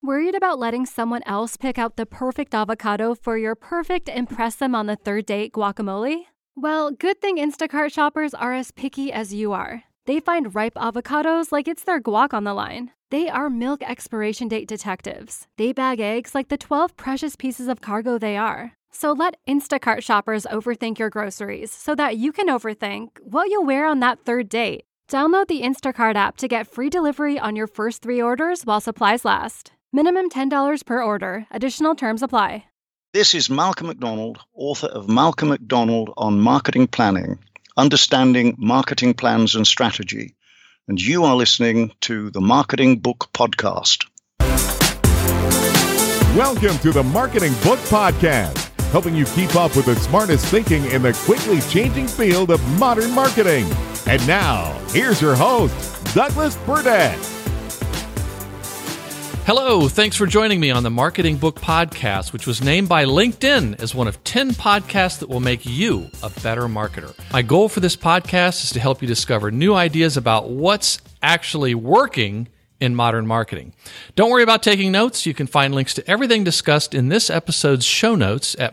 Worried about letting someone else pick out the perfect avocado for your perfect impress them on the third date guacamole? Well, good thing Instacart shoppers are as picky as you are. They find ripe avocados like it's their guac on the line. They are milk expiration date detectives. They bag eggs like the 12 precious pieces of cargo they are. So let Instacart shoppers overthink your groceries so that you can overthink what you'll wear on that third date. Download the Instacart app to get free delivery on your first 3 orders while supplies last. Minimum $10 per order. Additional terms apply. This is Malcolm McDonald, author of Malcolm McDonald on Marketing Planning, Understanding Marketing Plans and Strategy. And you are listening to the Marketing Book Podcast. Welcome to the Marketing Book Podcast, helping you keep up with the smartest thinking in the quickly changing field of modern marketing. And now, here's your host, Douglas Burdett. Hello, thanks for joining me on the Marketing Book Podcast, which was named by LinkedIn as one of 10 podcasts that will make you a better marketer. My goal for this podcast is to help you discover new ideas about what's actually working in modern marketing. Don't worry about taking notes. You can find links to everything discussed in this episode's show notes at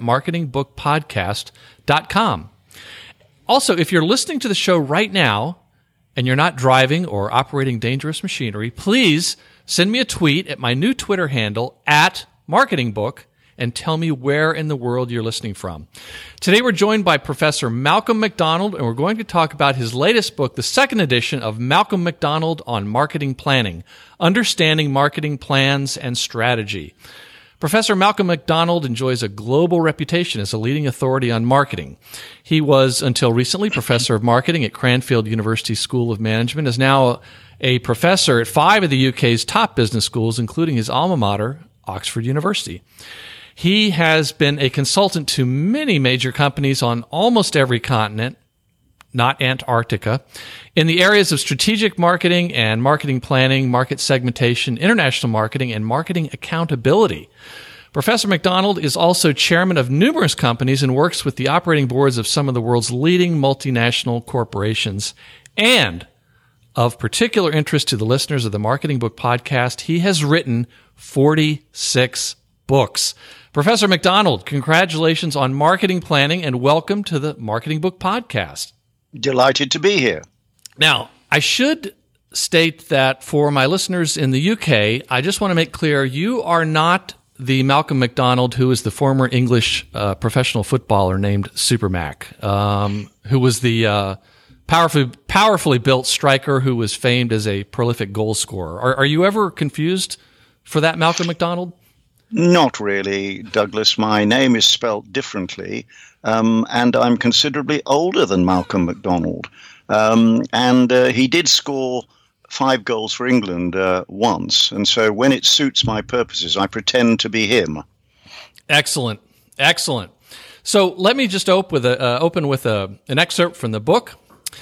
marketingbookpodcast.com. Also, if you're listening to the show right now and you're not driving or operating dangerous machinery, please send me a tweet at my new Twitter handle at MarketingBook and tell me where in the world you're listening from. Today we're joined by Professor Malcolm McDonald, and we're going to talk about his latest book, the second edition of Malcolm McDonald on Marketing Planning, Understanding Marketing Plans and Strategy. Professor Malcolm McDonald enjoys a global reputation as a leading authority on marketing. He was, until recently, professor of marketing at Cranfield University School of Management, is now a professor at 5 of the UK's top business schools, including his alma mater, Oxford University. He has been a consultant to many major companies on almost every continent, not Antarctica, in the areas of strategic marketing and marketing planning, market segmentation, international marketing, and marketing accountability. Professor McDonald is also chairman of numerous companies and works with the operating boards of some of the world's leading multinational corporations. And of particular interest to the listeners of the Marketing Book Podcast, he has written 46 books. Professor McDonald, congratulations on marketing planning and welcome to the Marketing Book Podcast. Delighted to be here. Now, I should state that for my listeners in the UK, I just want to make clear you are not the Malcolm McDonald who is the former English professional footballer named Super Mac, who was the powerfully built striker who was famed as a prolific goal scorer. Are you ever confused for that Malcolm McDonald? Not really, Douglas. My name is spelt differently, and I'm considerably older than Malcolm McDonald. And he did score 5 goals for England once, and so when it suits my purposes, I pretend to be him. Excellent. So let me just open with an excerpt from the book.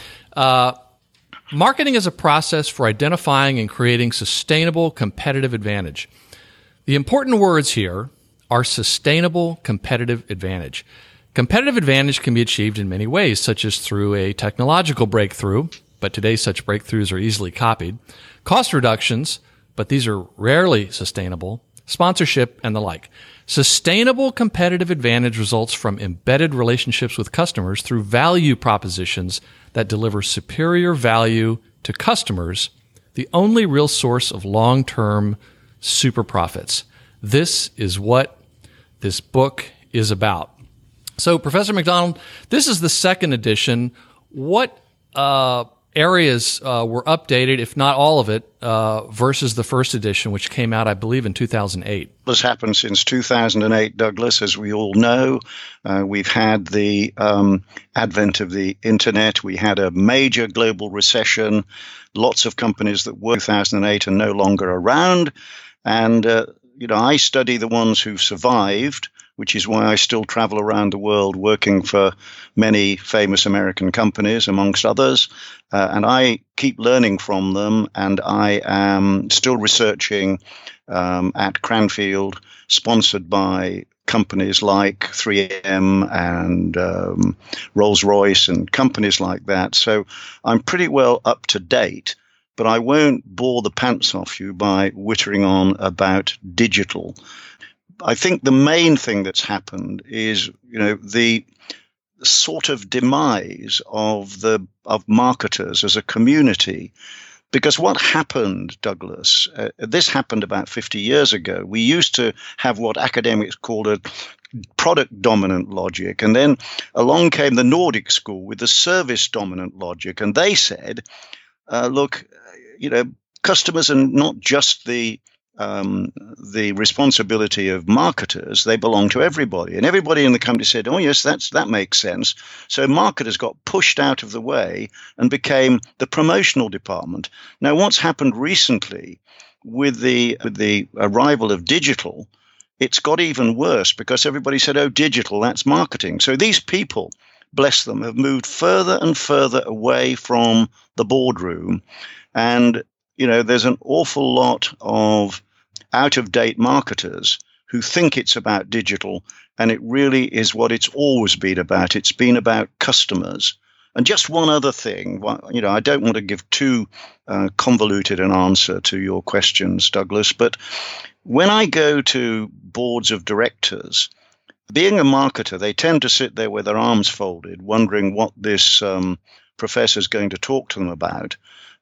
Marketing is a process for identifying and creating sustainable competitive advantage. The important words here are sustainable competitive advantage. Competitive advantage can be achieved in many ways, such as through a technological breakthrough, but today such breakthroughs are easily copied, cost reductions, but these are rarely sustainable, sponsorship, and the like. Sustainable competitive advantage results from embedded relationships with customers through value propositions that deliver superior value to customers, the only real source of long-term super profits. This is what this book is about. So, Professor McDonald, this is the second edition. What areas were updated, if not all of it, versus the first edition, which came out, I believe, in 2008? This happened since 2008, Douglas, as we all know. We've had the advent of the internet. We had a major global recession. Lots of companies that were 2008 are no longer around. And, I study the ones who've survived, which is why I still travel around the world working for many famous American companies, amongst others. And I keep learning from them, and I am still researching at Cranfield, sponsored by companies like 3M and Rolls-Royce and companies like that. So I'm pretty well up to date. but I won't bore the pants off you by whittering on about digital. I think the main thing that's happened is, the sort of demise of marketers as a community. Because what happened, Douglas, this happened about 50 years ago. We used to have what academics called a product dominant logic. And then along came the Nordic school with the service dominant logic. And they said, look, customers are not just the responsibility of marketers, they belong to everybody. And everybody in the company said, oh, yes, that makes sense. So marketers got pushed out of the way and became the promotional department. Now, what's happened recently with the arrival of digital, it's got even worse because everybody said, oh, digital, that's marketing. So these people, bless them, have moved further and further away from the boardroom. And there's an awful lot of out-of-date marketers who think it's about digital, and it really is what it's always been about. It's been about customers. And just one other thing, I don't want to give too convoluted an answer to your questions, Douglas, but when I go to boards of directors, being a marketer, they tend to sit there with their arms folded, wondering what this professor is going to talk to them about.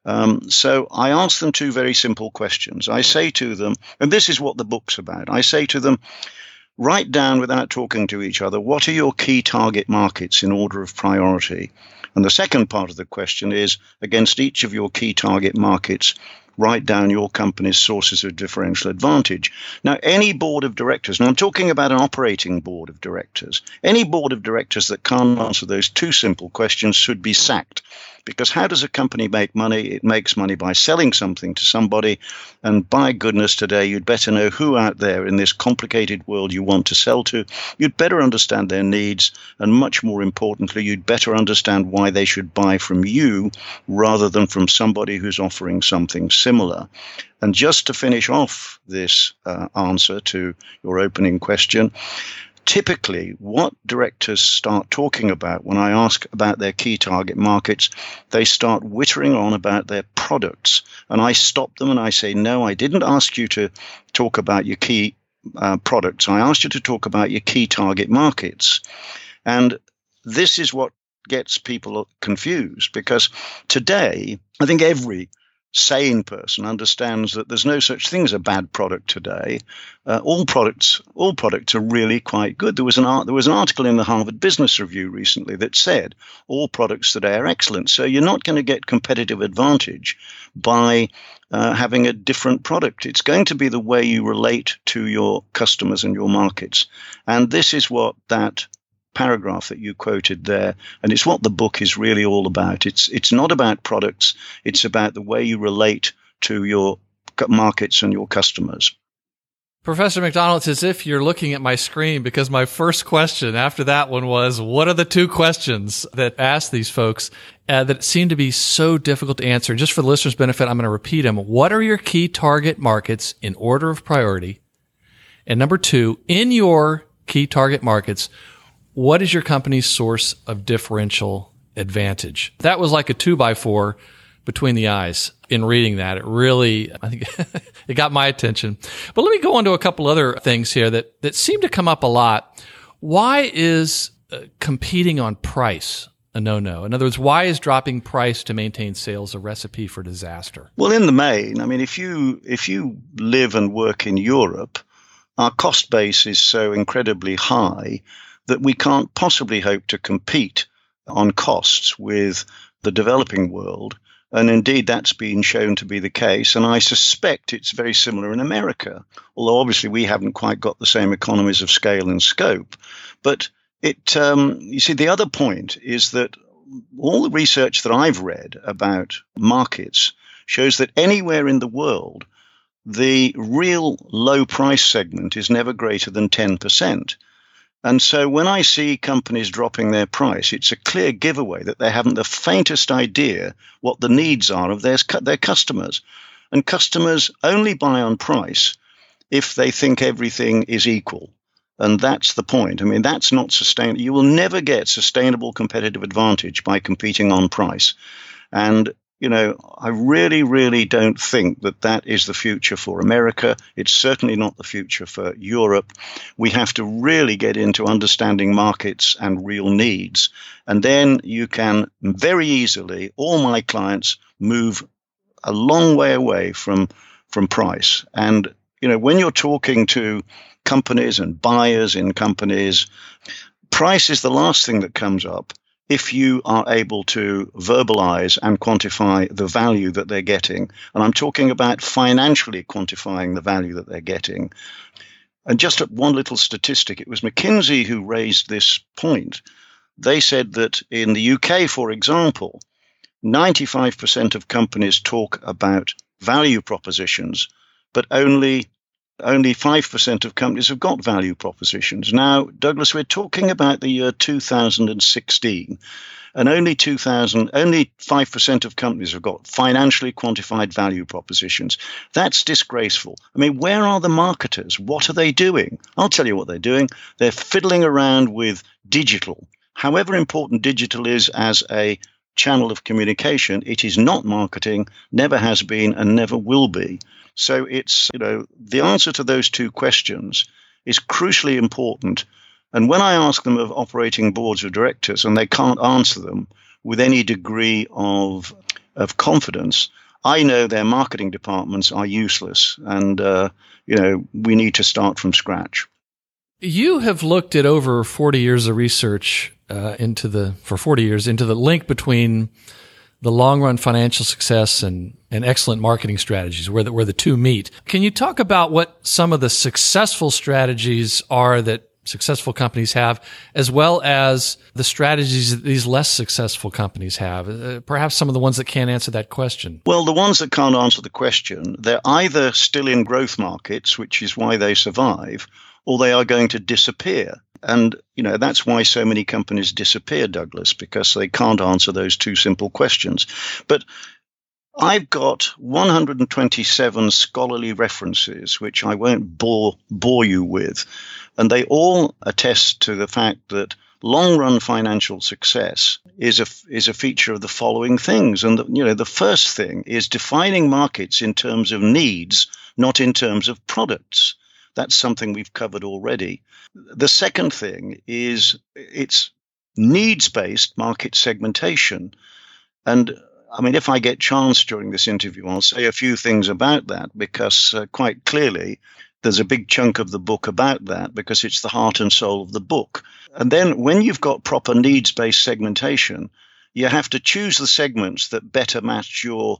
So I ask them two very simple questions. I say to them, and this is what the book's about, I say to them, write down without talking to each other, what are your key target markets in order of priority? And the second part of the question is, against each of your key target markets, write down your company's sources of differential advantage. Now, any board of directors, and I'm talking about an operating board of directors, any board of directors that can't answer those two simple questions should be sacked. Because how does a company make money? It makes money by selling something to somebody. And by goodness, today, you'd better know who out there in this complicated world you want to sell to. You'd better understand their needs. And much more importantly, you'd better understand why they should buy from you rather than from somebody who's offering something similar. And just to finish off this answer to your opening question, typically, what directors start talking about when I ask about their key target markets, they start whittering on about their products. And I stop them and I say, no, I didn't ask you to talk about your key products. I asked you to talk about your key target markets. And this is what gets people confused, because today, I think every sane person understands that there's no such thing as a bad product today. All products are really quite good. There was an article in the Harvard Business Review recently that said all products today are excellent. So you're not going to get competitive advantage by having a different product. It's going to be the way you relate to your customers and your markets. And this is what that paragraph that you quoted there, and it's what the book is really all about. It's not about products, it's about the way you relate to your markets and your customers. Professor McDonald, it's as if you're looking at my screen, because my first question after that one was, what are the two questions that ask these folks that seem to be so difficult to answer? Just for the listeners' benefit, I'm going to repeat them. What are your key target markets in order of priority? And number two, in your key target markets, what is your company's source of differential advantage? That was like a 2x4 between the eyes in reading that. It really, I think it got my attention. But let me go on to a couple other things here that seem to come up a lot. Why is competing on price a no-no? In other words, why is dropping price to maintain sales a recipe for disaster? Well, in the main, I mean, if you live and work in Europe, our cost base is so incredibly high that we can't possibly hope to compete on costs with the developing world. And indeed, that's been shown to be the case. And I suspect it's very similar in America, although obviously we haven't quite got the same economies of scale and scope. But you see, the other point is that all the research that I've read about markets shows that anywhere in the world, the real low price segment is never greater than 10%. And so when I see companies dropping their price, it's a clear giveaway that they haven't the faintest idea what the needs are of their customers. And customers only buy on price if they think everything is equal. And that's the point. I mean, that's not sustainable. You will never get sustainable competitive advantage by competing on price. And I really, really don't think that is the future for America. It's certainly not the future for Europe. We have to really get into understanding markets and real needs. And then you can very easily, all my clients move a long way away from price. And, when you're talking to companies and buyers in companies, price is the last thing that comes up if you are able to verbalize and quantify the value that they're getting. And I'm talking about financially quantifying the value that they're getting. And just one little statistic, it was McKinsey who raised this point. They said that in the UK, for example, 95% of companies talk about value propositions, but only 5% of companies have got value propositions. Now, Douglas, we're talking about the year 2016, and only 5% of companies have got financially quantified value propositions. That's disgraceful. I mean, where are the marketers? What are they doing? I'll tell you what they're doing. They're fiddling around with digital. However important digital is as a channel of communication, it is not marketing, never has been, and never will be. So it's, the answer to those two questions is crucially important. And when I ask them of operating boards of directors and they can't answer them with any degree of confidence, I know their marketing departments are useless. And, we need to start from scratch. You have looked at over 40 years of research into the link between the long-run financial success and excellent marketing strategies, where the two meet. Can you talk about what some of the successful strategies are that successful companies have, as well as the strategies that these less successful companies have? Perhaps some of the ones that can't answer that question. Well, the ones that can't answer the question, they're either still in growth markets, which is why they survive, or they are going to disappear. And, that's why so many companies disappear, Douglas, because they can't answer those two simple questions. But I've got 127 scholarly references, which I won't bore you with. And they all attest to the fact that long-run financial success is a feature of the following things. And, the first thing is defining markets in terms of needs, not in terms of products. That's something we've covered already. The second thing is it's needs-based market segmentation. And I mean, if I get chance during this interview, I'll say a few things about that, because quite clearly there's a big chunk of the book about that, because it's the heart and soul of the book. And then when you've got proper needs-based segmentation, you have to choose the segments that better match your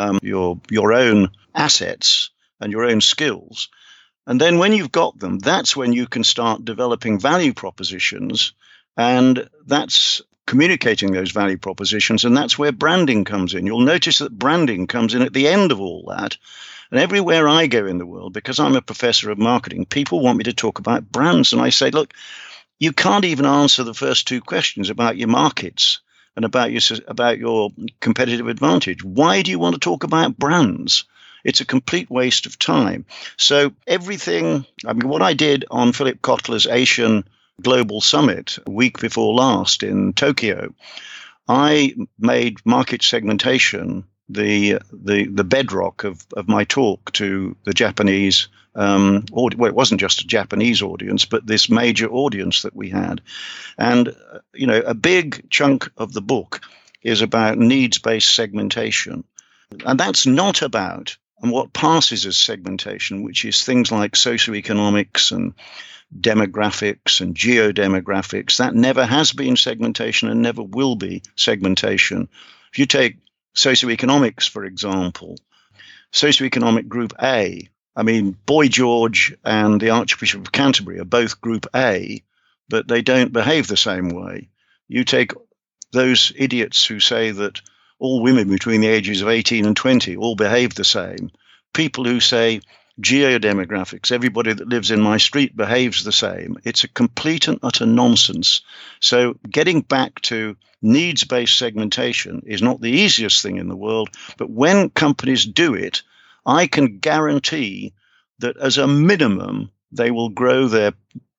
own assets and your own skills. And then when you've got them, that's when you can start developing value propositions, and that's communicating those value propositions, and that's where branding comes in. You'll notice that branding comes in at the end of all that. And everywhere I go in the world, because I'm a professor of marketing, people want me to talk about brands. And I say, look, you can't even answer the first two questions about your markets and about your competitive advantage. Why do you want to talk about brands? It's a complete waste of time. So what I did on Philip Kotler's Asian Global Summit a week before last in Tokyo, I made market segmentation the bedrock of my talk to the Japanese it wasn't just a Japanese audience, but this major audience that we had. And, a big chunk of the book is about needs-based segmentation. And that's not about what passes as segmentation, which is things like socioeconomics and demographics and geodemographics. That never has been segmentation and never will be segmentation. If you take socioeconomics, for example, socioeconomic group A, Boy George and the Archbishop of Canterbury are both group A, but they don't behave the same way. You take those idiots who say that all women between the ages of 18 and 20 all behave the same. People who say geodemographics, everybody that lives in my street behaves the same. It's a complete and utter nonsense. So getting back to needs-based segmentation is not the easiest thing in the world, but when companies do it, I can guarantee that as a minimum, they will grow their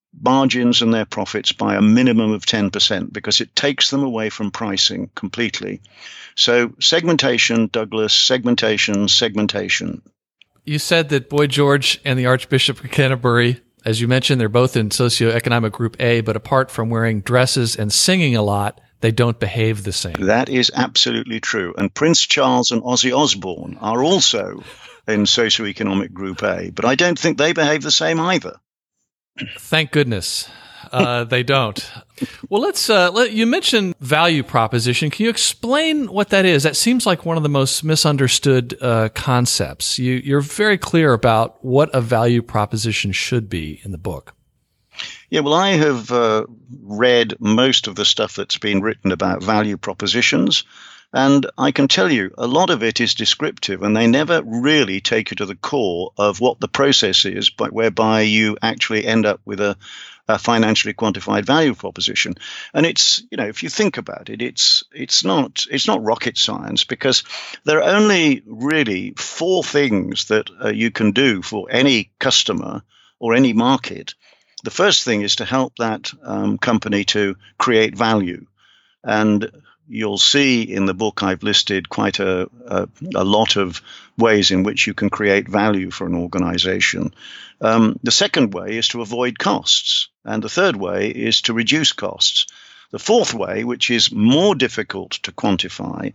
margins and their profits by a minimum of 10% because it takes them away from pricing completely. So segmentation, Douglas, segmentation. You said that Boy George and the Archbishop of Canterbury, as you mentioned, they're both in socioeconomic group A, but apart from wearing dresses and singing a lot, they don't behave the same. That is absolutely true. And Prince Charles and Ozzy Osbourne are also in socioeconomic group A, but I don't think they behave the same either. Thank goodness. They don't. Well, you mentioned value proposition. Can you explain what that is? That seems like one of the most misunderstood concepts. You're very clear about what a value proposition should be in the book. Yeah, well, I have read most of the stuff that's been written about value propositions, and I can tell you a lot of it is descriptive, and they never really take you to the core of what the process is whereby you actually end up with a financially quantified value proposition. And it's, if you think about it, it's not rocket science, because there are only really 4 things that you can do for any customer or any market. The first thing is to help that company to create value. And you'll see in the book I've listed quite a lot of ways in which you can create value for an organization. The second way is to avoid costs. And the third way is to reduce costs. The fourth way, which is more difficult to quantify,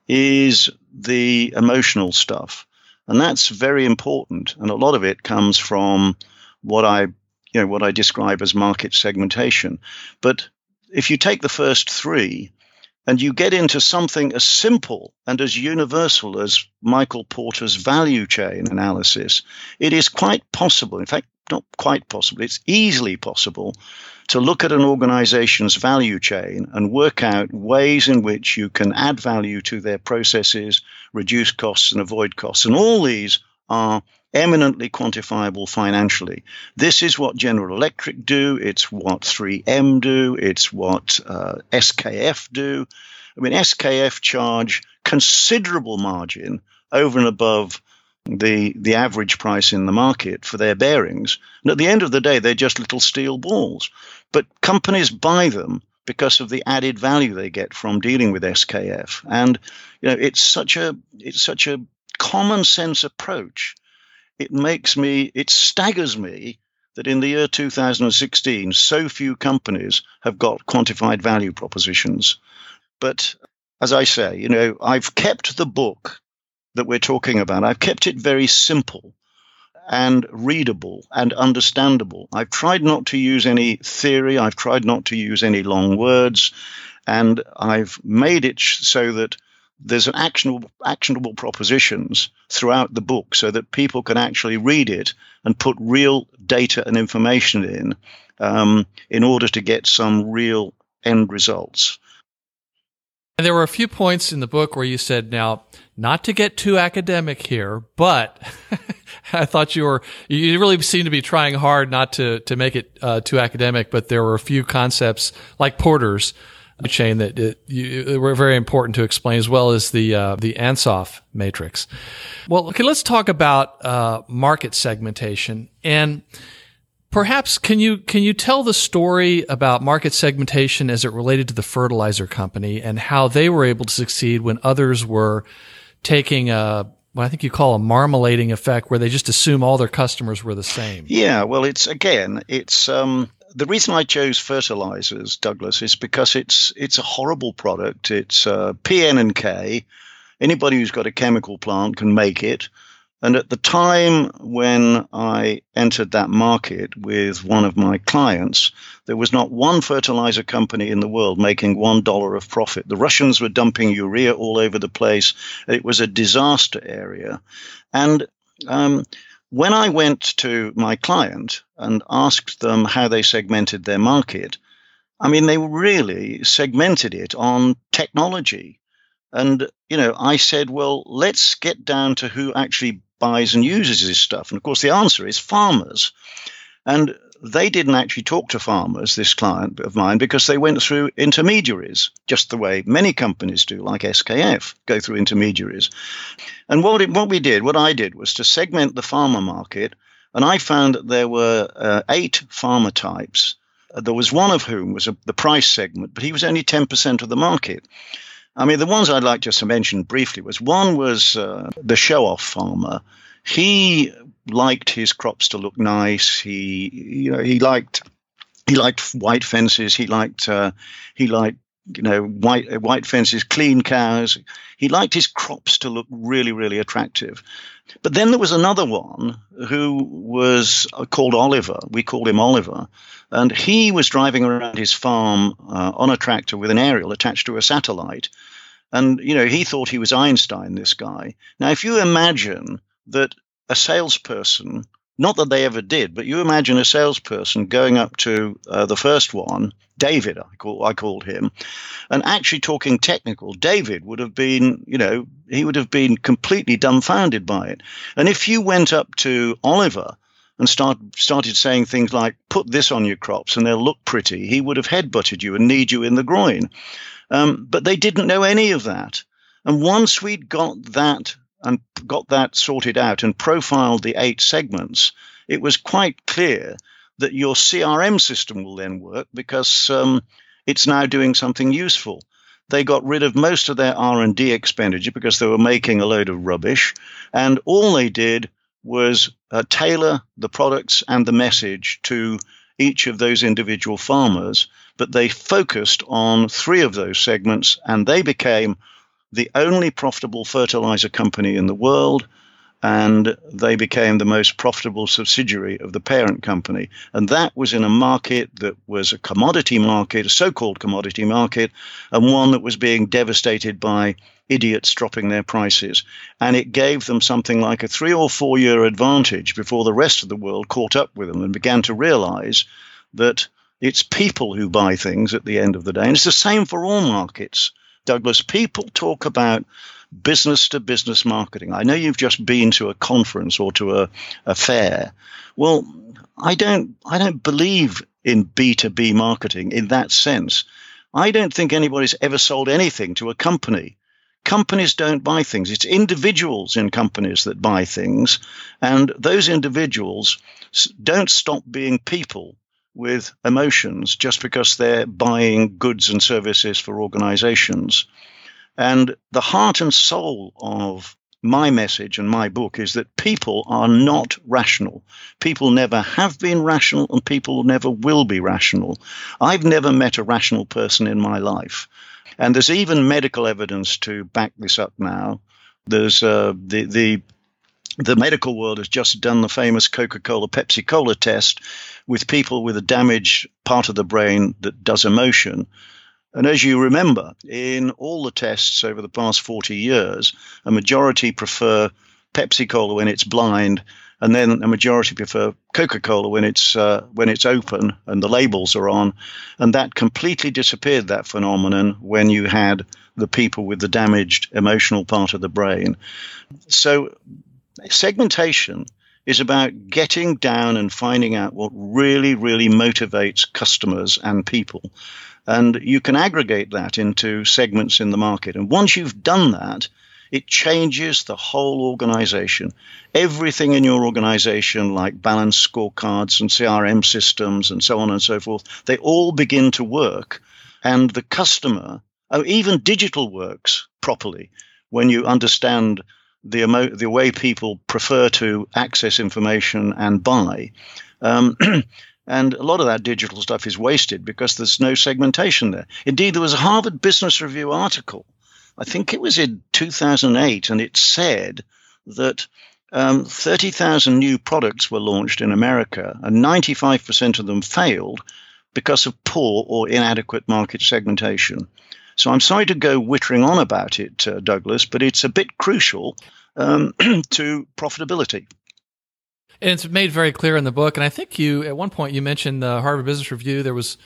is the emotional stuff. And that's very important. And a lot of it comes from what I describe as market segmentation. But if you take the first 3 and you get into something as simple and as universal as Michael Porter's value chain analysis, it is quite possible, in fact, not quite possible, it's easily possible to look at an organization's value chain and work out ways in which you can add value to their processes, reduce costs and avoid costs. And all these are eminently quantifiable financially. This is what General Electric do. It's what 3M do. It's what SKF do. I mean, SKF charge considerable margin over and above the average price in the market for their bearings. And at the end of the day, they're just little steel balls. But companies buy them because of the added value they get from dealing with SKF. And it's such a common sense approach. It staggers me that in the year 2016, so few companies have got quantified value propositions. But as I say, I've kept the book that we're talking about, I've kept it very simple and readable and understandable. I've tried not to use any theory. I've tried not to use any long words. And I've made it so that there's an actionable propositions throughout the book so that people can actually read it and put real data and information in order to get some real end results. And there were a few points in the book where you said, now, not to get too academic here, but I thought you really seemed to be trying hard not to make it too academic, but there were a few concepts like Porter's chain that were very important to explain, as well as the Ansoff matrix. Well, okay, let's talk about market segmentation. And perhaps can you tell the story about market segmentation as it related to the fertilizer company and how they were able to succeed when others were taking what I think you call a marmalading effect, where they just assume all their customers were the same? Yeah, well, it's the reason I chose fertilizers, Douglas, is because it's a horrible product. It's PN and K. Anybody who's got a chemical plant can make it. And at the time when I entered that market with one of my clients, there was not one fertilizer company in the world making $1 of profit. The Russians were dumping urea all over the place. It was a disaster area. And when I went to my client and asked them how they segmented their market, I mean, they really segmented it on technology. And, I said, well, let's get down to who actually buys and uses this stuff. And of course, the answer is farmers. And they didn't actually talk to farmers, this client of mine, because they went through intermediaries, just the way many companies do, like SKF, go through intermediaries. And what I did was to segment the farmer market And I found that there were 8 farmer types. There was one of whom was the price segment, but he was only 10% of the market. I mean, the ones I'd like just to mention briefly was the show-off farmer. He liked his crops to look nice. He liked white fences. He liked white fences, clean cows. He liked his crops to look really, really attractive. But then there was another one who was called Oliver. We called him Oliver. And he was driving around his farm on a tractor with an aerial attached to a satellite. And, he thought he was Einstein, this guy. Now, if you imagine that a salesperson, not that they ever did, but you imagine a salesperson going up to the first one, David, I called him, and actually talking technical, David would have been, he would have been completely dumbfounded by it. And if you went up to Oliver and started saying things like, put this on your crops and they'll look pretty, he would have headbutted you and kneed you in the groin. But they didn't know any of that. And once we'd got that sorted out and profiled the 8 segments, it was quite clear that your CRM system will then work because it's now doing something useful. They got rid of most of their R&D expenditure because they were making a load of rubbish, and all they did was tailor the products and the message to each of those individual farmers, but they focused on 3 of those segments, and they became the only profitable fertilizer company in the world, and they became the most profitable subsidiary of the parent company. And that was in a market that was a commodity market, a so-called commodity market, and one that was being devastated by idiots dropping their prices. And it gave them something like a 3 or 4 year advantage before the rest of the world caught up with them and began to realize that it's people who buy things at the end of the day. And it's the same for all markets, Douglas. People talk about business-to-business marketing. I know you've just been to a conference or to a fair. Well, I don't believe in B2B marketing in that sense. I don't think anybody's ever sold anything to a company. Companies don't buy things. It's individuals in companies that buy things, and those individuals don't stop being people with emotions just because they're buying goods and services for organizations. And the heart and soul of my message and my book is that people are not rational. People never have been rational, and people never will be rational. I've never met a rational person in my life. And there's even medical evidence to back this up now. There's the medical world has just done the famous Coca-Cola, Pepsi-Cola test with people with a damaged part of the brain that does emotion. And as you remember, in all the tests over the past 40 years, a majority prefer Pepsi-Cola when it's blind, and then a majority prefer Coca-Cola when it's open and the labels are on. And that completely disappeared, that phenomenon, when you had the people with the damaged emotional part of the brain. So segmentation is about getting down and finding out what really, really motivates customers and people. And you can aggregate that into segments in the market. And once you've done that, it changes the whole organization. Everything in your organization, like balance scorecards and CRM systems and so on and so forth, they all begin to work. And the customer, even digital works properly when you understand the way people prefer to access information and buy. And a lot of that digital stuff is wasted because there's no segmentation there. Indeed, there was a Harvard Business Review article, I think it was in 2008, and it said that 30,000 new products were launched in America, and 95% of them failed because of poor or inadequate market segmentation. So I'm sorry to go whittering on about it, Douglas, but it's a bit crucial to profitability. And it's made very clear in the book. And I think at one point you mentioned the Harvard Business Review. There was,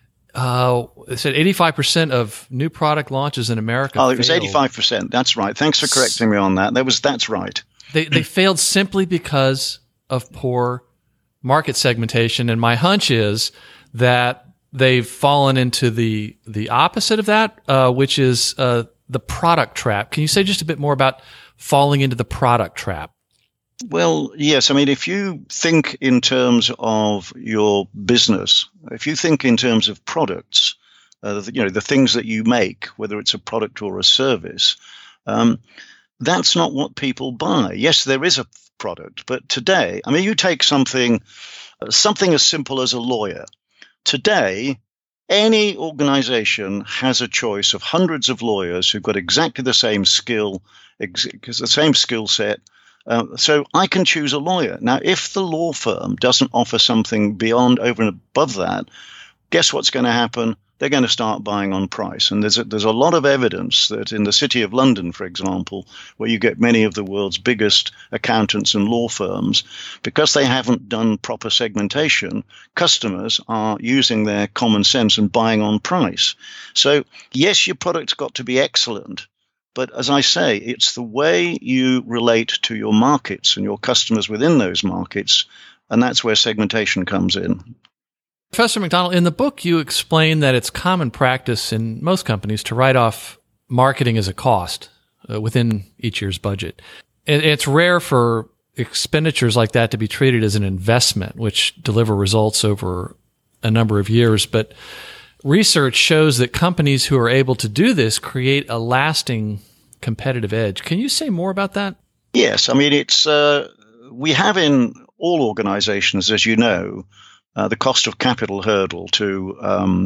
it said 85% of new product launches in America. Oh, it was 85%. That's right. Thanks for correcting me on that. That's right. They failed simply because of poor market segmentation. And my hunch is that they've fallen into the opposite of that, which is the product trap. Can you say just a bit more about falling into the product trap? Well, yes. I mean, if you think in terms of your business, if you think in terms of products, the things that you make, whether it's a product or a service, that's not what people buy. Yes, there is a product, but today, I mean, you take something as simple as a lawyer. Today, any organization has a choice of hundreds of lawyers who've got exactly the same skill, the same skill set. So I can choose a lawyer. Now, if the law firm doesn't offer something beyond, over and above that, guess what's going to happen? They're going to start buying on price. And there's a lot of evidence that in the City of London, for example, where you get many of the world's biggest accountants and law firms, because they haven't done proper segmentation, customers are using their common sense and buying on price. So, yes, your product's got to be excellent. But as I say, it's the way you relate to your markets and your customers within those markets, and that's where segmentation comes in. Professor McDonald, in the book, you explain that it's common practice in most companies to write off marketing as a cost within each year's budget. It's rare for expenditures like that to be treated as an investment, which deliver results over a number of years. But research shows that companies who are able to do this create a lasting competitive edge. Can you say more about that? Yes. I mean, it's we have in all organizations, as you know, the cost of capital hurdle to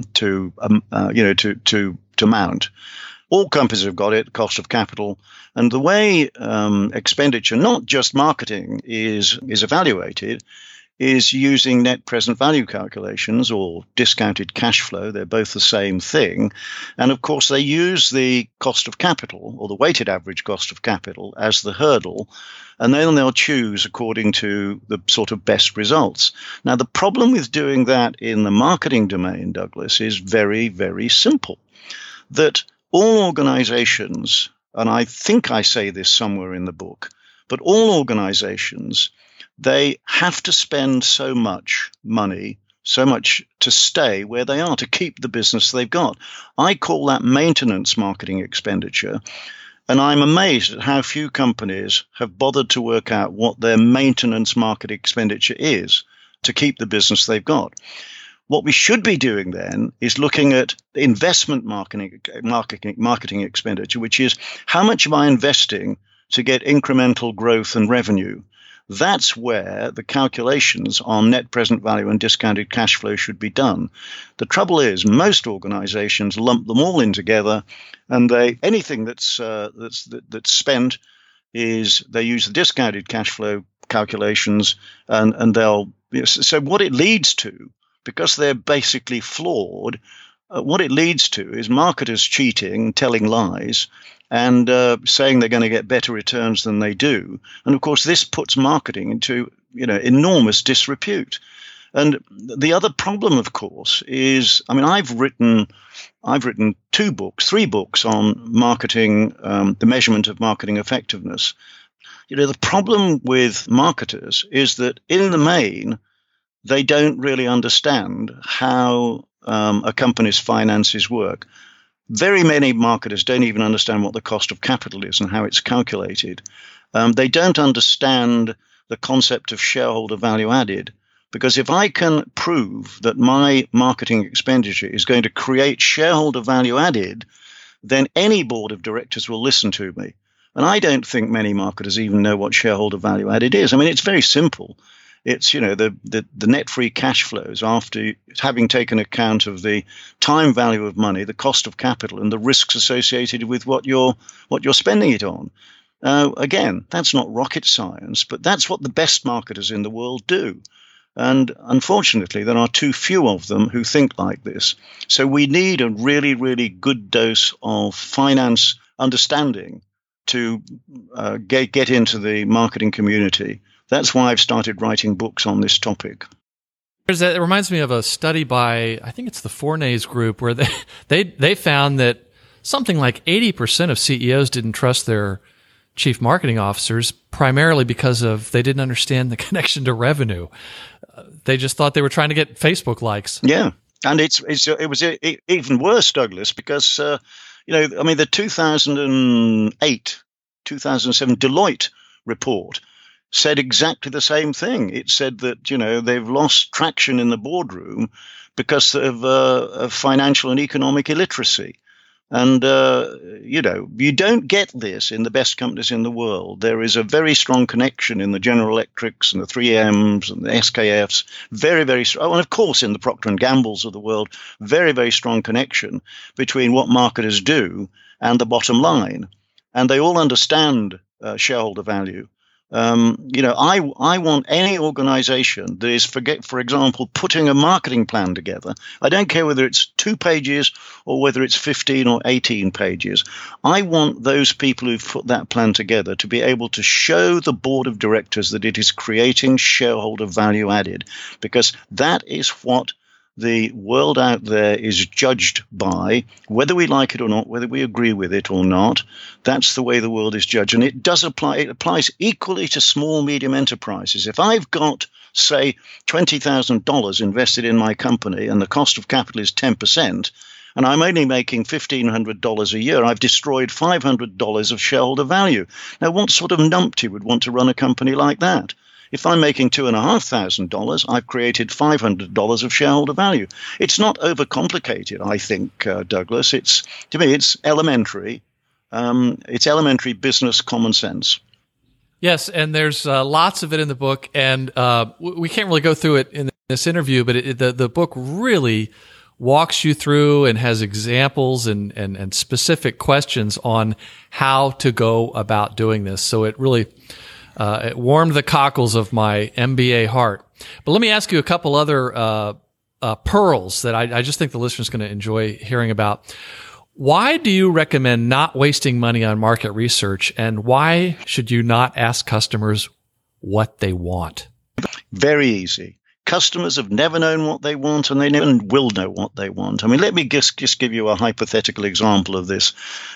mount. All companies have got it, cost of capital, and the way expenditure, not just marketing, is evaluated, is using net present value calculations or discounted cash flow. They're both the same thing. And of course, they use the cost of capital or the weighted average cost of capital as the hurdle. And then they'll choose according to the sort of best results. Now, the problem with doing that in the marketing domain, Douglas, is very, very simple. That all organizations, and I think I say this somewhere in the book, but all organizations, they have to spend so much money, so much to stay where they are, to keep the business they've got. I call that maintenance marketing expenditure. And I'm amazed at how few companies have bothered to work out what their maintenance market expenditure is to keep the business they've got. What we should be doing then is looking at investment marketing expenditure, which is how much am I investing to get incremental growth and revenue? That's where the calculations on net present value and discounted cash flow should be done. The trouble is, most organizations lump them all in together, and anything that's spent is they use the discounted cash flow calculations, and they'll. So what it leads to, because they're basically flawed, what it leads to is marketers cheating, telling lies, and saying they're going to get better returns than they do. And of course, this puts marketing into enormous disrepute. And the other problem, of course, is, I mean, I've written 3 books on marketing, the measurement of marketing effectiveness. The problem with marketers is that in the main, they don't really understand how a company's finances work. Very many marketers don't even understand what the cost of capital is and how it's calculated. They don't understand the concept of shareholder value added, because if I can prove that my marketing expenditure is going to create shareholder value added, then any board of directors will listen to me. And I don't think many marketers even know what shareholder value added is. I mean, it's very simple. It's, the net free cash flows after having taken account of the time value of money, the cost of capital, and the risks associated with what you're spending it on. Again, that's not rocket science, but that's what the best marketers in the world do. And unfortunately, there are too few of them who think like this. So we need a really, really good dose of finance understanding to get into the marketing community. That's why I've started writing books on this topic. It reminds me of a study by, I think it's the Fornays Group, where they found that something like 80% of CEOs didn't trust their chief marketing officers, primarily because they didn't understand the connection to revenue. They just thought they were trying to get Facebook likes. Yeah, and it was even worse, Douglas, because the 2008, 2007 Deloitte report said exactly the same thing. It said that, they've lost traction in the boardroom because of financial and economic illiteracy. And, you don't get this in the best companies in the world. There is a very strong connection in the General Electrics and the 3Ms and the SKFs, very, very strong. And of course, in the Procter & Gambles of the world, very, very strong connection between what marketers do and the bottom line. And they all understand shareholder value. I want any organization that is, for example, putting a marketing plan together. I don't care whether it's 2 pages or whether it's 15 or 18 pages. I want those people who've put that plan together to be able to show the board of directors that it is creating shareholder value added, because that is what the world out there is judged by, whether we like it or not, whether we agree with it or not. That's the way the world is judged. And it does apply. It applies equally to small, medium enterprises. If I've got, say, $20,000 invested in my company and the cost of capital is 10%, and I'm only making $1,500 a year, I've destroyed $500 of shareholder value. Now, what sort of numpty would want to run a company like that? If I'm making $2,500, I've created $500 of shareholder value. It's not overcomplicated, I think, Douglas. To me, it's elementary. It's elementary business common sense. Yes, and there's lots of it in the book, and we can't really go through it in this interview, but the book really walks you through and has examples and specific questions on how to go about doing this. So it really it warmed the cockles of my MBA heart. But let me ask you a couple other pearls that I just think the listener's going to enjoy hearing about. Why do you recommend not wasting money on market research, and why should you not ask customers what they want? Very easy. Customers have never known what they want, and they never will know what they want. I mean, let me just give you a hypothetical example of this.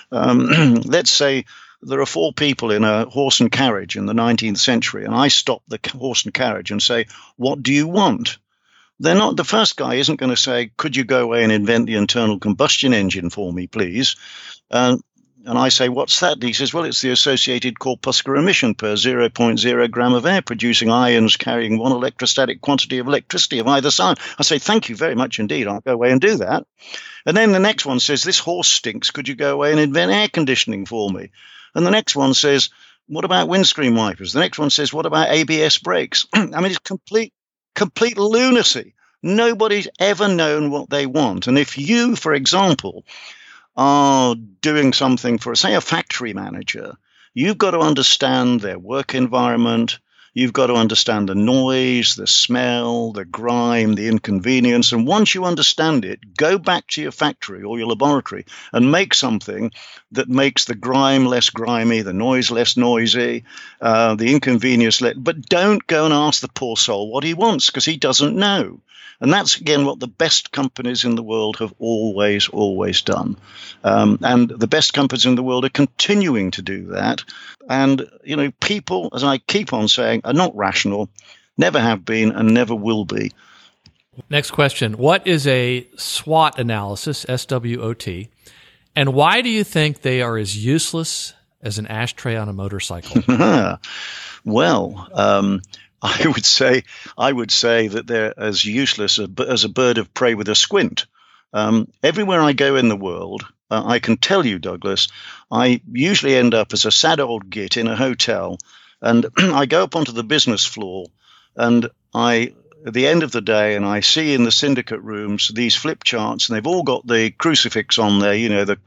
Let's say there are 4 people in a horse and carriage in the 19th century, and I stop the horse and carriage and say, "What do you want?" The first guy isn't going to say, "Could you go away and invent the internal combustion engine for me, please?" And I say, "What's that?" And he says, "Well, it's the associated corpuscular emission per 0.0 gram of air, producing ions carrying one electrostatic quantity of electricity of either side." I say, "Thank you very much indeed. I'll go away and do that." And then the next one says, "This horse stinks. Could you go away and invent air conditioning for me?" And the next one says, "What about windscreen wipers?" The next one says, "What about ABS brakes?" I mean, it's complete lunacy. Nobody's ever known what they want. And if you, for example, are doing something for, say, a factory manager, you've got to understand their work environment. You've got to understand the noise, the smell, the grime, the inconvenience. And once you understand it, go back to your factory or your laboratory and make something that makes the grime less grimy, the noise less noisy, the inconvenience less. But don't go and ask the poor soul what he wants, because he doesn't know. And that's, again, what the best companies in the world have always, always done. And the best companies in the world are continuing to do that. And, people, as I keep on saying, are not rational, never have been, and never will be. Next question. What is a SWOT analysis, SWOT, and why do you think they are as useless as an ashtray on a motorcycle? Well, I would say that they're as useless as a bird of prey with a squint. Everywhere I go in the world, I can tell you, Douglas, I usually end up as a sad old git in a hotel, and I go up onto the business floor, and at the end of the day, and I see in the syndicate rooms these flip charts, and they've all got the crucifix on there, the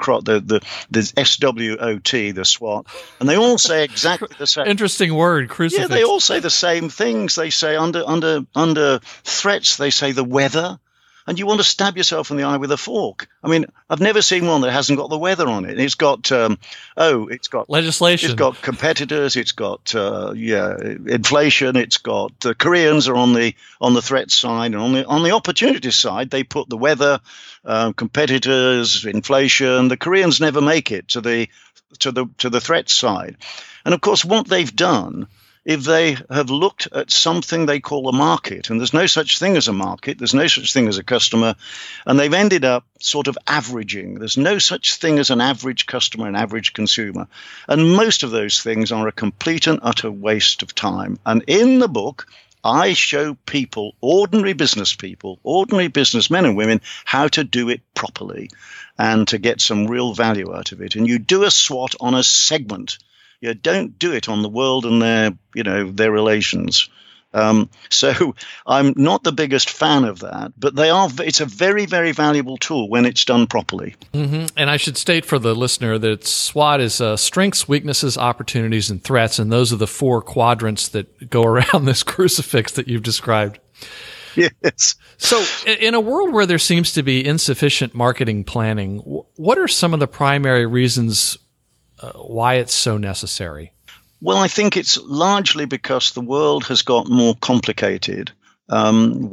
SWOT, the SWOT, and they all say exactly the same. Interesting word, crucifix. Yeah, they all say the same things. They say under threats, they say the weather. And you want to stab yourself in the eye with a fork. I mean, I've never seen one that hasn't got the weather on it. It's got legislation. It's got competitors. It's got inflation. It's got the Koreans are on the threat side, and on the opportunity side, they put the weather, competitors, inflation. The Koreans never make it to the threat side. And of course, what they've done if they have looked at something they call a market, and there's no such thing as a market, there's no such thing as a customer, and they've ended up sort of averaging. There's no such thing as an average customer, an average consumer. And most of those things are a complete and utter waste of time. And in the book, I show people, ordinary businessmen and women, how to do it properly and to get some real value out of it. And you do a SWOT on a segment. You don't do it on the world and their relations. So I'm not the biggest fan of that, but it's a very, very valuable tool when it's done properly. Mm-hmm. And I should state for the listener that SWOT is strengths, weaknesses, opportunities, and threats. And those are the 4 quadrants that go around this crucifix that you've described. Yes. So in a world where there seems to be insufficient marketing planning, what are some of the primary reasons why it's so necessary? Well, I think it's largely because the world has got more complicated. I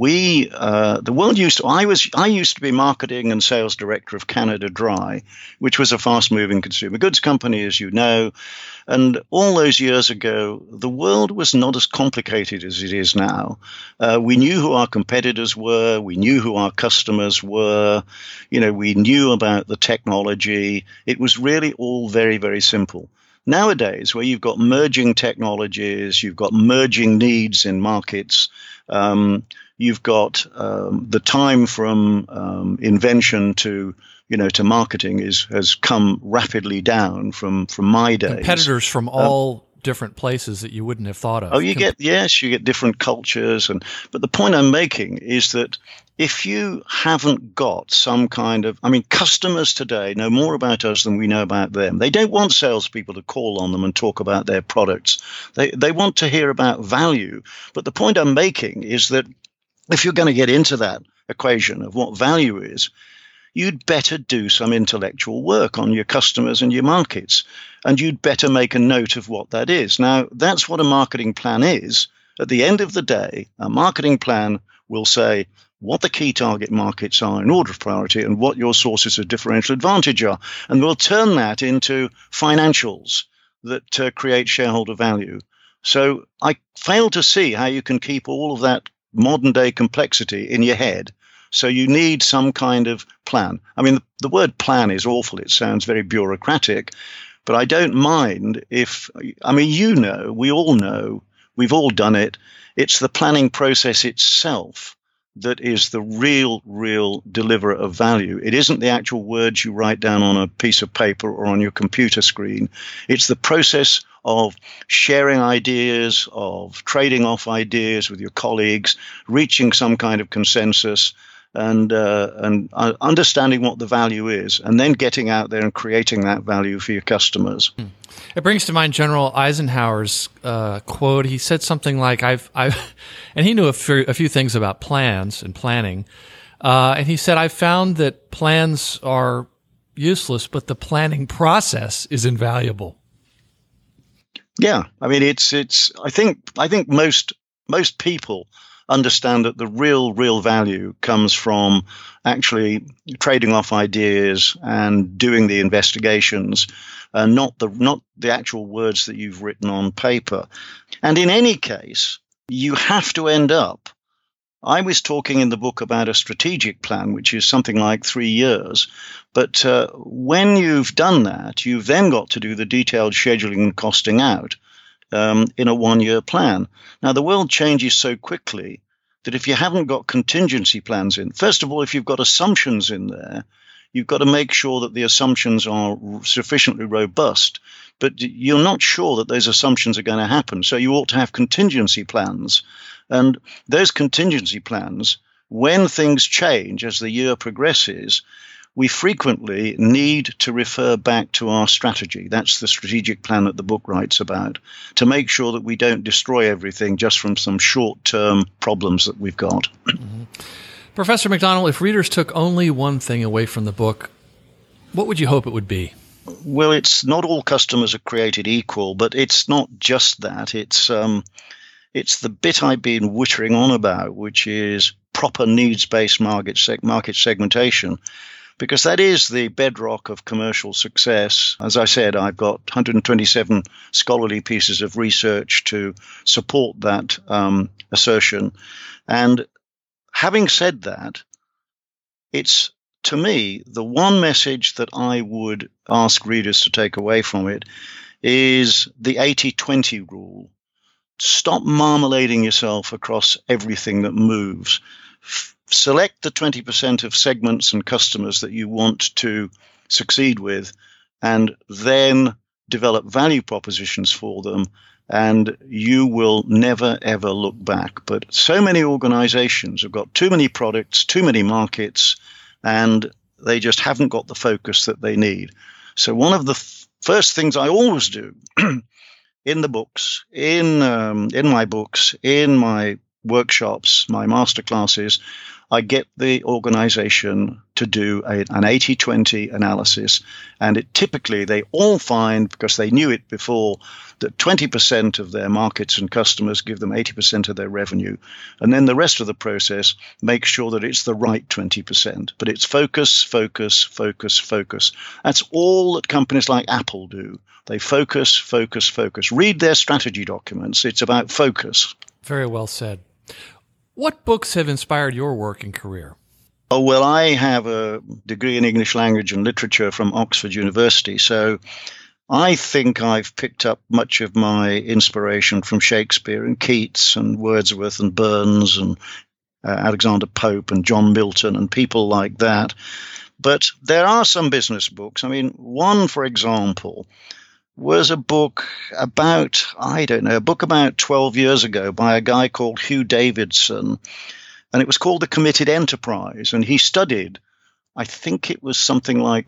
used to be marketing and sales director of Canada Dry, which was a fast-moving consumer goods company, as you know. And all those years ago, the world was not as complicated as it is now. We knew who our competitors were. We knew who our customers were. We knew about the technology. It was really all very, very simple. Nowadays, where you've got merging technologies, you've got merging needs in markets, you've got the time from invention to marketing has come rapidly down from my days. Competitors from all different places that you wouldn't have thought of. Oh, you get different cultures, but the point I'm making is that if you haven't got some kind of, customers today know more about us than we know about them. They don't want salespeople to call on them and talk about their products. They want to hear about value. But the point I'm making is that if you're going to get into that equation of what value is, you'd better do some intellectual work on your customers and your markets, and you'd better make a note of what that is. Now, that's what a marketing plan is. At the end of the day, a marketing plan will say what the key target markets are in order of priority and what your sources of differential advantage are. And we'll turn that into financials that create shareholder value. So I fail to see how you can keep all of that modern day complexity in your head. So you need some kind of plan. The word plan is awful. It sounds very bureaucratic, but I don't mind if, we all know, we've all done it. It's the planning process itself that is the real deliverer of value. It isn't the actual words you write down on a piece of paper or on your computer screen. It's the process of sharing ideas, of trading off ideas with your colleagues, reaching some kind of consensus, and understanding what the value is, and then getting out there and creating that value for your customers. It brings to mind General Eisenhower's quote. He said something like, "I've," and he knew a few things about plans and planning. And he said, "I've found that plans are useless, but the planning process is invaluable." Yeah, it's. I think most people understand that the real value comes from actually trading off ideas and doing the investigations, not the actual words that you've written on paper. And in any case, you have to end up. I was talking in the book about a strategic plan, which is something like 3 years. But when you've done that, you've then got to do the detailed scheduling and costing out in a 1-year plan. Now, the world changes so quickly that if you haven't got contingency plans in, first of all, if you've got assumptions in there, you've got to make sure that the assumptions are sufficiently robust, but you're not sure that those assumptions are going to happen. So you ought to have contingency plans. And those contingency plans, when things change as the year progresses, we frequently need to refer back to our strategy. That's the strategic plan that the book writes about, to make sure that we don't destroy everything just from some short-term problems that we've got. Mm-hmm. Professor McDonald, if readers took only one thing away from the book, what would you hope it would be? Well, it's not all customers are created equal, but it's not just that. It's the bit I've been wittering on about, which is proper needs-based market segmentation. because that is the bedrock of commercial success. As I said, I've got 127 scholarly pieces of research to support that assertion. And having said that, it's, to me, the one message that I would ask readers to take away from it is the 80-20 rule. Stop marmalading yourself across everything that moves. Select the 20% of segments and customers that you want to succeed with, and then develop value propositions for them, and you will never, ever look back. But so many organizations have got too many products, too many markets, and they just haven't got the focus that they need. So one of the first things I always do in the books, in my books, in my workshops, my masterclasses, I get the organization to do an 80-20 analysis. And typically they all find, because they knew it before, that 20% of their markets and customers give them 80% of their revenue. And then the rest of the process makes sure that it's the right 20%. But it's focus, focus, focus, focus. That's all that companies like Apple do. They focus, focus, focus. Read their strategy documents. It's about focus. Very well said. What books have inspired your work and career? Oh, well, I have a degree in English language and literature from Oxford University, so I think I've picked up much of my inspiration from Shakespeare and Keats and Wordsworth and Burns and Alexander Pope and John Milton and people like that. But there are some business books. I mean, one, for example, was a book about, a book about 12 years ago by a guy called Hugh Davidson. And it was called The Committed Enterprise. And he studied, I think it was something like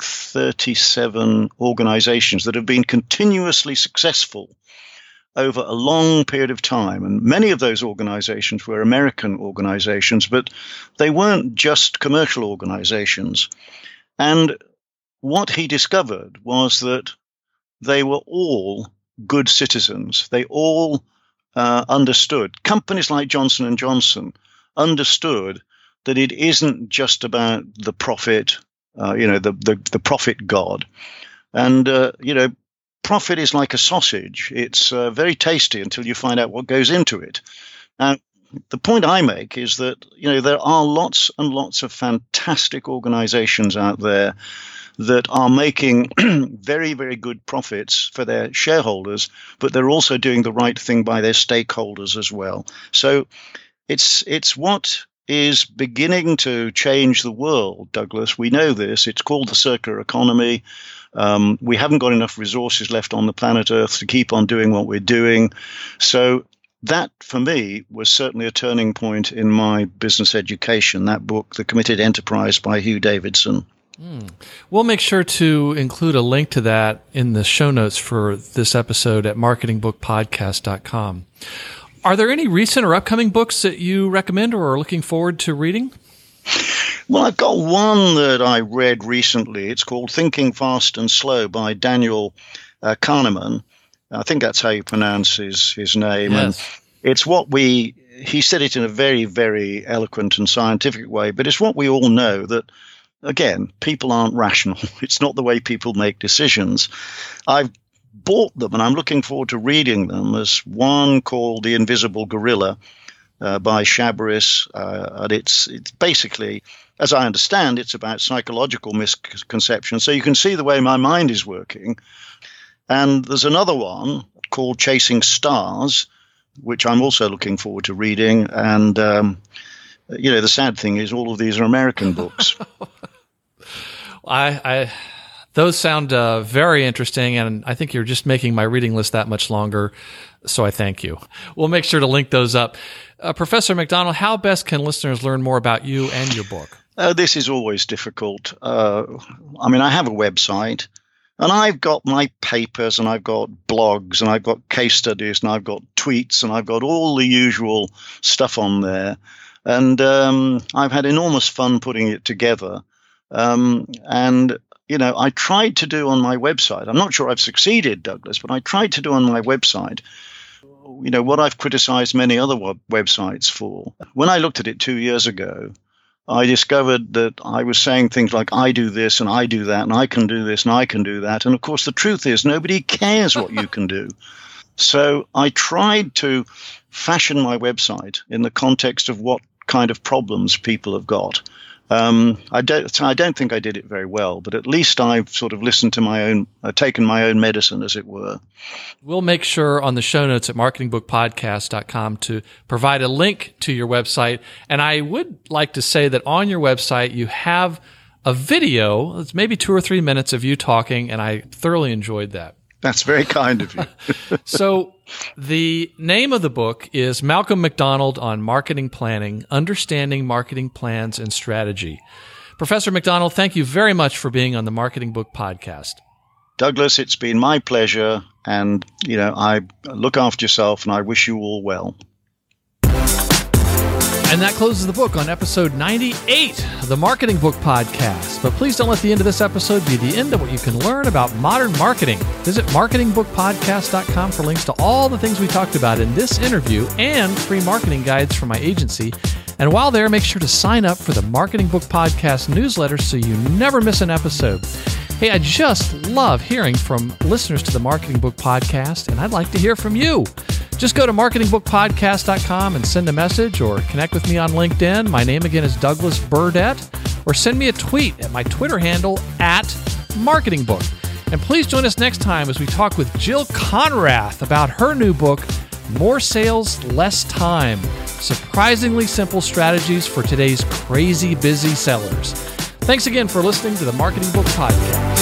37 organizations that have been continuously successful over a long period of time. And many of those organizations were American organizations, but they weren't just commercial organizations. And what he discovered was that they were all good citizens. They all understood. Companies like Johnson & Johnson understood that it isn't just about the profit, the profit god. And, profit is like a sausage. It's very tasty until you find out what goes into it. Now, the point I make is that, there are lots and lots of fantastic organizations out there that are making very, very good profits for their shareholders, but they're also doing the right thing by their stakeholders as well. So it's what is beginning to change the world, Douglas. We know this. It's called the circular economy. We haven't got enough resources left on the planet Earth to keep on doing what we're doing. So that, for me, was certainly a turning point in my business education, that book, The Committed Enterprise by Hugh Davidson. We'll make sure to include a link to that in the show notes for this episode at marketingbookpodcast.com. Are there any recent or upcoming books that you recommend or are looking forward to reading? Well, I've got one that I read recently. It's called Thinking Fast and Slow by Daniel Kahneman. I think that's how you pronounce his name. Yes. And it's he said it in a very, very eloquent and scientific way, but it's what we all know, that again, people aren't rational. It's not the way people make decisions. I've bought them and I'm looking forward to reading them. There's one called The Invisible Gorilla by Chabris. And it's basically, as I understand, it's about psychological misconceptions. So you can see the way my mind is working. And there's another one called Chasing Stars, which I'm also looking forward to reading. And, the sad thing is all of these are American books. Those sound very interesting, and I think you're just making my reading list that much longer, so I thank you. We'll make sure to link those up. Professor McDonald, how best can listeners learn more about you and your book? This is always difficult. I have a website, and I've got my papers, and I've got blogs, and I've got case studies, and I've got tweets, and I've got all the usual stuff on there. And I've had enormous fun putting it together. I tried to do on my website, I'm not sure I've succeeded, Douglas, but I tried to do on my website, what I've criticized many other websites for. When I looked at it 2 years ago, I discovered that I was saying things like, I do this and I do that and I can do this and I can do that. And of course, the truth is nobody cares what you can do. So I tried to fashion my website in the context of what kind of problems people have got. I don't think I did it very well, but at least I've sort of listened to taken my own medicine, as it were. We'll make sure on the show notes at marketingbookpodcast.com to provide a link to your website. And I would like to say that on your website, you have a video. It's maybe 2 or 3 minutes of you talking, and I thoroughly enjoyed that. That's very kind of you. So the name of the book is Malcolm McDonald on Marketing Planning, Understanding Marketing Plans and Strategy. Professor McDonald, thank you very much for being on the Marketing Book Podcast. Douglas, it's been my pleasure. And, I look after yourself and I wish you all well. And that closes the book on episode 98 of the Marketing Book Podcast. But please don't let the end of this episode be the end of what you can learn about modern marketing. Visit marketingbookpodcast.com for links to all the things we talked about in this interview and free marketing guides from my agency. And while there, make sure to sign up for the Marketing Book Podcast newsletter so you never miss an episode. Hey, I just love hearing from listeners to the Marketing Book Podcast, and I'd like to hear from you. Just go to marketingbookpodcast.com and send a message or connect with me on LinkedIn. My name again is Douglas Burdett, or send me a tweet at my Twitter handle @marketingbook. And please join us next time as we talk with Jill Konrath about her new book, More Sales, Less Time. Surprisingly simple strategies for today's crazy busy sellers. Thanks again for listening to the Marketing Book Podcast.